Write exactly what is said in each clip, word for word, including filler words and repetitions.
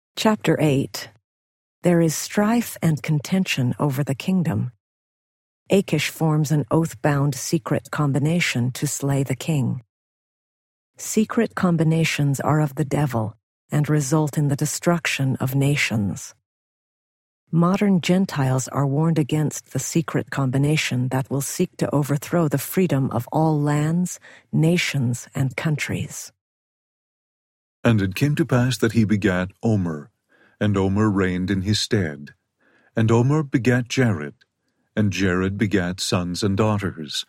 Chapter eight. There is strife and contention over the kingdom. Achish forms an oath-bound secret combination to slay the king. Secret combinations are of the devil and result in the destruction of nations. Modern Gentiles are warned against the secret combination that will seek to overthrow the freedom of all lands, nations, and countries. And it came to pass that he begat Omer, and Omer reigned in his stead. And Omer begat Jared, and Jared begat sons and daughters.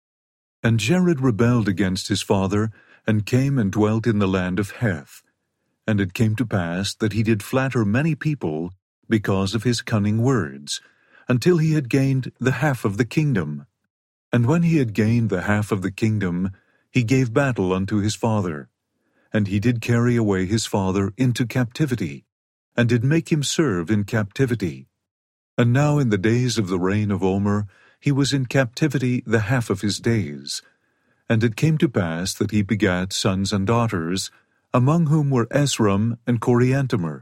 And Jared rebelled against his father, and came and dwelt in the land of Heth. And it came to pass that he did flatter many people because of his cunning words, until he had gained the half of the kingdom. And when he had gained the half of the kingdom, he gave battle unto his father. And he did carry away his father into captivity, and did make him serve in captivity. And now in the days of the reign of Omer, he was in captivity the half of his days. And it came to pass that he begat sons and daughters, among whom were Esrom and Coriantumr.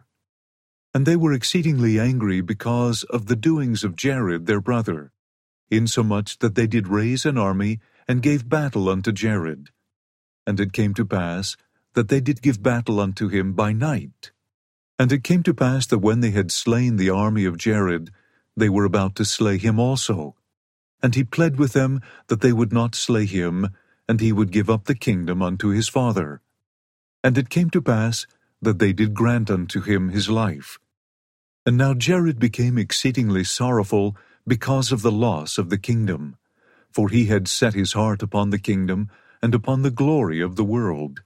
And they were exceedingly angry because of the doings of Jared their brother, insomuch that they did raise an army, and gave battle unto Jared. And it came to pass that they did give battle unto him by night. And it came to pass that when they had slain the army of Jared, they were about to slay him also. And he pled with them that they would not slay him, and he would give up the kingdom unto his father. And it came to pass that they did grant unto him his life. And now Jared became exceedingly sorrowful because of the loss of the kingdom, for he had set his heart upon the kingdom and upon the glory of the world.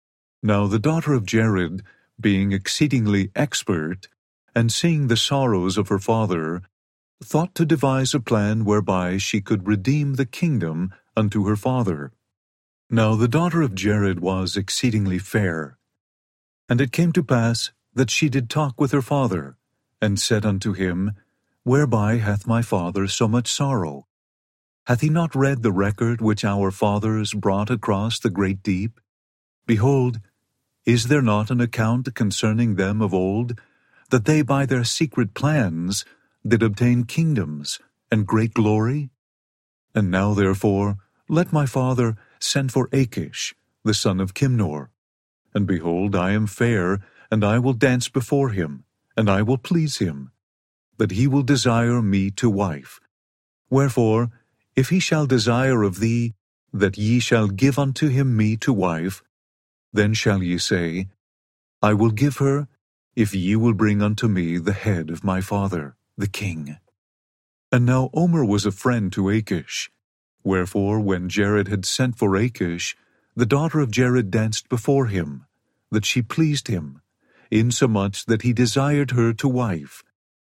Now the daughter of Jared, being exceedingly expert, and seeing the sorrows of her father, thought to devise a plan whereby she could redeem the kingdom unto her father. Now the daughter of Jared was exceedingly fair. And it came to pass that she did talk with her father, and said unto him, Whereby hath my father so much sorrow? Hath he not read the record which our fathers brought across the great deep? Behold, is there not an account concerning them of old, that they by their secret plans did obtain kingdoms and great glory? And now therefore let my father send for Achish, the son of Kimnor. And behold, I am fair, and I will dance before him, and I will please him, that he will desire me to wife. Wherefore, if he shall desire of thee that ye shall give unto him me to wife, then shall ye say, I will give her, if ye will bring unto me the head of my father, the king. And now Omer was a friend to Achish. Wherefore, when Jared had sent for Achish, the daughter of Jared danced before him, that she pleased him, insomuch that he desired her to wife.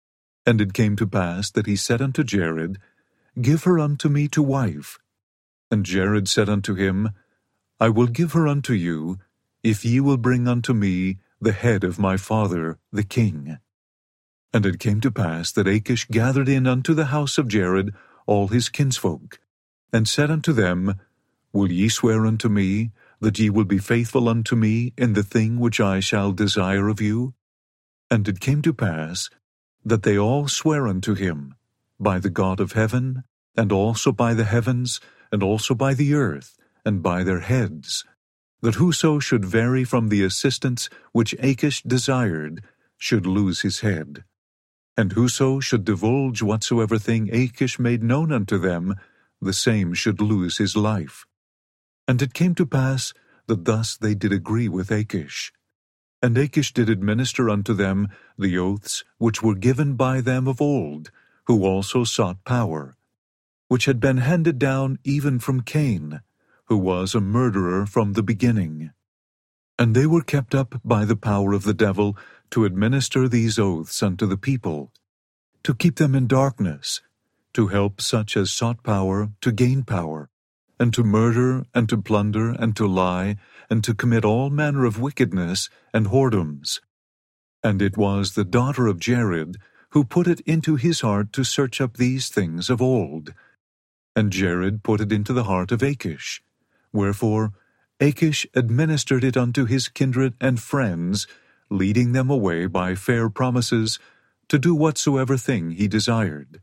And it came to pass that he said unto Jared, Give her unto me to wife. And Jared said unto him, I will give her unto you, if ye will bring unto me the head of my father the king. And it came to pass that Achish gathered in unto the house of Jared all his kinsfolk, and said unto them, Will ye swear unto me, that ye will be faithful unto me in the thing which I shall desire of you? And it came to pass that they all sware unto him, by the God of heaven, and also by the heavens, and also by the earth, and by their heads, that whoso should vary from the assistance which Achish desired should lose his head. And whoso should divulge whatsoever thing Achish made known unto them, the same should lose his life. And it came to pass that thus they did agree with Achish. And Achish did administer unto them the oaths which were given by them of old, who also sought power, which had been handed down even from Cain, who was a murderer from the beginning. And they were kept up by the power of the devil to administer these oaths unto the people, to keep them in darkness, to help such as sought power to gain power, and to murder, and to plunder, and to lie, and to commit all manner of wickedness and whoredoms. And it was the daughter of Jared who put it into his heart to search up these things of old. And Jared put it into the heart of Achish. Wherefore Achish administered it unto his kindred and friends, leading them away by fair promises to do whatsoever thing he desired.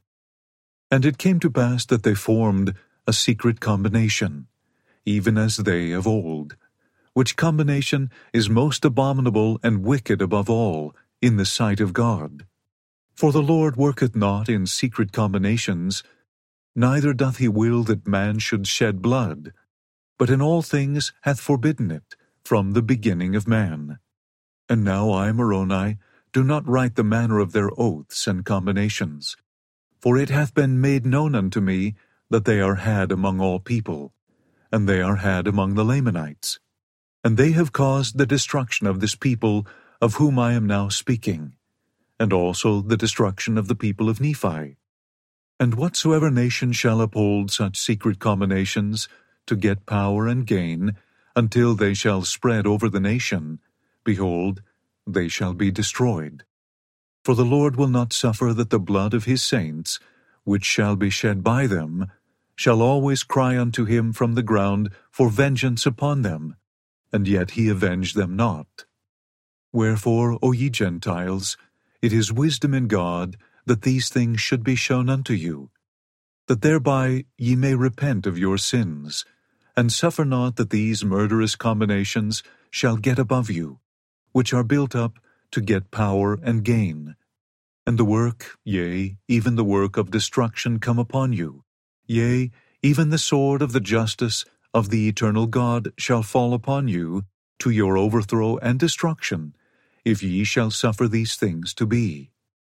And it came to pass that they formed a secret combination, even as they of old, which combination is most abominable and wicked above all in the sight of God. For the Lord worketh not in secret combinations, neither doth he will that man should shed blood, but in all things hath forbidden it from the beginning of man. And now I, Moroni, do not write the manner of their oaths and combinations, for it hath been made known unto me that they are had among all people, and they are had among the Lamanites. And they have caused the destruction of this people of whom I am now speaking, and also the destruction of the people of Nephi. And whatsoever nation shall uphold such secret combinations to get power and gain, until they shall spread over the nation, behold, they shall be destroyed. For the Lord will not suffer that the blood of his saints, which shall be shed by them, shall always cry unto him from the ground for vengeance upon them, and yet he avenge them not. Wherefore, O ye Gentiles, it is wisdom in God that these things should be shown unto you, that thereby ye may repent of your sins, and suffer not that these murderous combinations shall get above you, which are built up to get power and gain. And the work, yea, even the work of destruction come upon you, yea, even the sword of the justice of the eternal God shall fall upon you, to your overthrow and destruction, if ye shall suffer these things to be.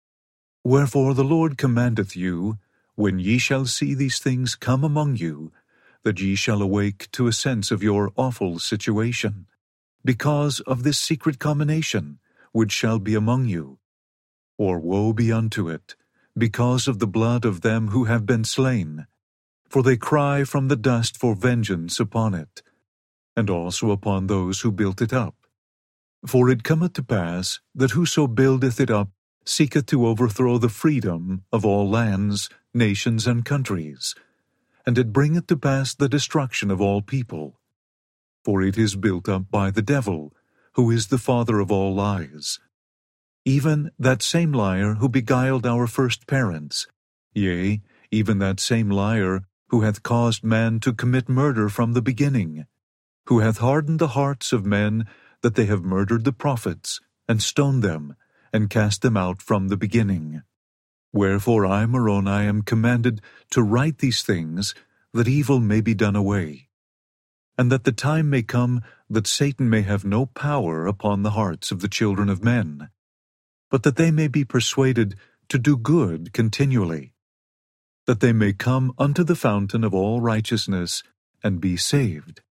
Wherefore the Lord commandeth you, when ye shall see these things come among you, that ye shall awake to a sense of your awful situation, because of this secret combination which shall be among you. Or woe be unto it, because of the blood of them who have been slain, for they cry from the dust for vengeance upon it, and also upon those who built it up. For it cometh to pass that whoso buildeth it up seeketh to overthrow the freedom of all lands, nations, and countries, and it bringeth to pass the destruction of all people. For it is built up by the devil, who is the father of all lies, even that same liar who beguiled our first parents, yea, even that same liar who hath caused man to commit murder from the beginning, who hath hardened the hearts of men that they have murdered the prophets, and stoned them, and cast them out from the beginning. Wherefore I, Moroni, am commanded to write these things, that evil may be done away, and that the time may come that Satan may have no power upon the hearts of the children of men, but that they may be persuaded to do good continually, that they may come unto the fountain of all righteousness, and be saved.